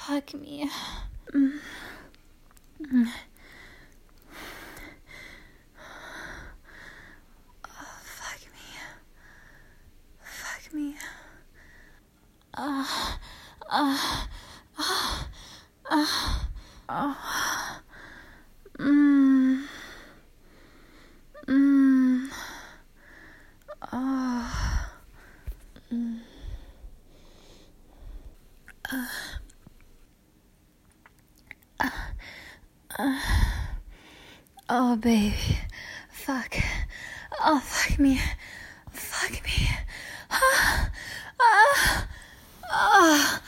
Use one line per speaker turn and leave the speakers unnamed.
fuck me. Mm. Mm. Oh, fuck me. Fuck me. Oh, baby. Fuck. Oh, fuck me. Fuck me. Ah. Ah. Ah.